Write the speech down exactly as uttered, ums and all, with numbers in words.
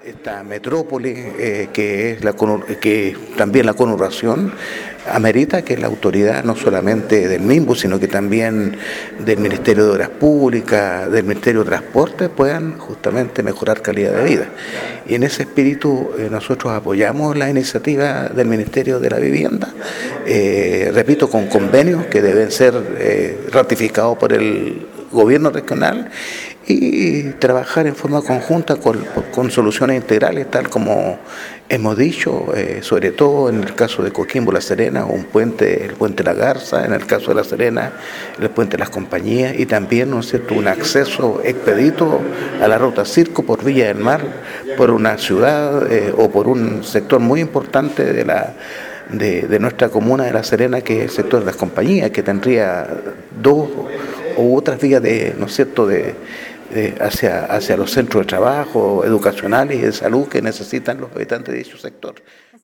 esta metrópoli, eh, que es la que también la conurbación, amerita que la autoridad, no solamente del MIMBU, sino que también del Ministerio de Obras Públicas, del Ministerio de Transporte, puedan justamente mejorar calidad de vida. Y en ese espíritu eh, nosotros apoyamos la iniciativa del Ministerio de la Vivienda, eh, repito, con convenios que deben ser eh, ratificados por el gobierno regional, y trabajar en forma conjunta con, con soluciones integrales, tal como hemos dicho, eh, sobre todo en el caso de Coquimbo La Serena, un puente, el puente La Garza, en el caso de La Serena, el puente de las Compañías, y también, ¿no es cierto?, un acceso expedito a la ruta Circo por Villa del Mar, por una ciudad eh, o por un sector muy importante de la de, de nuestra comuna de La Serena, que es el sector de las Compañías, que tendría dos u otras vías de, ¿no es cierto?, de Eh, hacia, hacia los centros de trabajo, educacionales y de salud que necesitan los habitantes de dicho sector.